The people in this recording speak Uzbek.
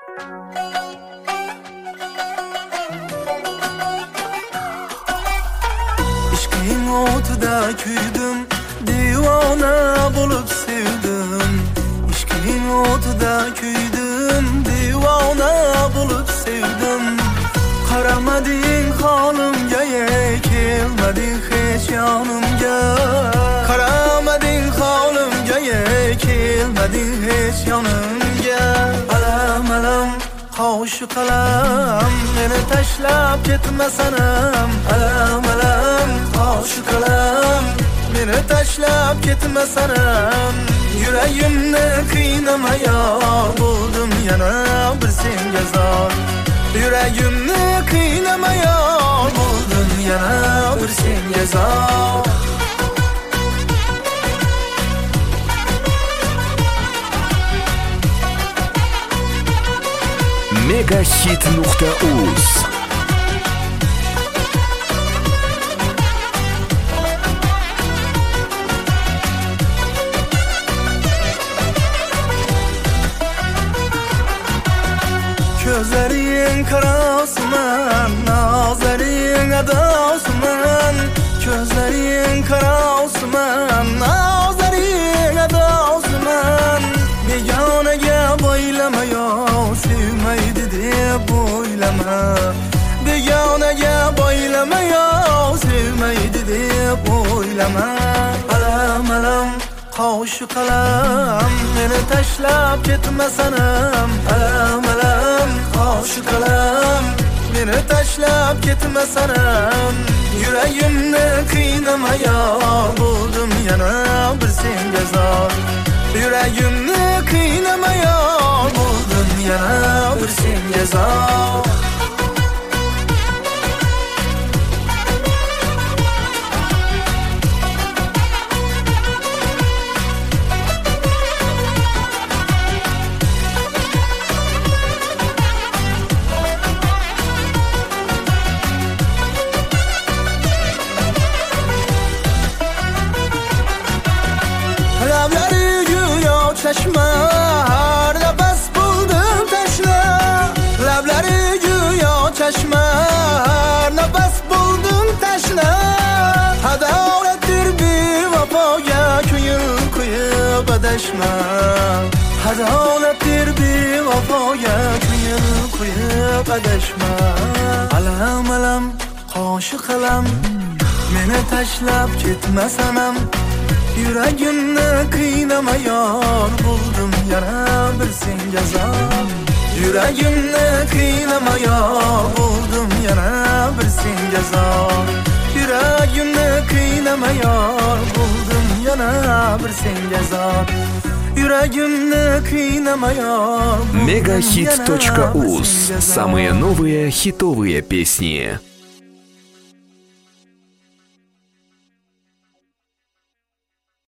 Ishqing o'tida kuydim, divona bo'lib sevdim. Ishqing o'tida kuydim, divona bo'lib sevdim. Qaramading holimga, kelmading hech yonimga. Qaramading holimga, kelmading hech yonimga. Alam qo'shi qalam, meni tashlab ketmasanam. Alam qo'shi qalam, meni tashlab ketmasanam. Yuragimni qiynama yor, bo'ldim yana bir senga zor. Yuragimni qiynama yor, bo'ldim yana bir senga zor. Megahit.uz Ko'zlaring qarosman, nazlaring adosman. Ko'zlaring qarosman, nazlaring adosman. Begonaga bo'ylama yo, sevmaydi deb o'ylama. Begonaga bo'ylama yo, sevmaydi deb o'ylama. Alam qo'shi qalam, meni tashlab ketmasanam. Alam qo'shi qalam, meni tashlab ketmasanam. Yuragimni qiynama yor, bo'ldim yana bir senga zor. Yuragimni qiynama yor, bo'ldim yana bir senga zor. Chashmar, nafas buldim tashla. Lablari go'yo chashmar, nafas buldim tashla. Adolatdir bevafoga ko'ngil qo'yib adashma. Adolatdir bevafoga ko'ngil qo'yib adashma. Alam qo'shi qalam, meni tashlab ketmasanam. Yuragimni qiynama yor, bo'ldim yana bir senga zor. Yuragimni qiynama yor, bo'ldim yana bir senga zor. Yuragimni qiynama yor, bo'ldim yana bir senga zor. Yuragimni qiynama yor. Megahit.uz. Самые новые хитовые песни.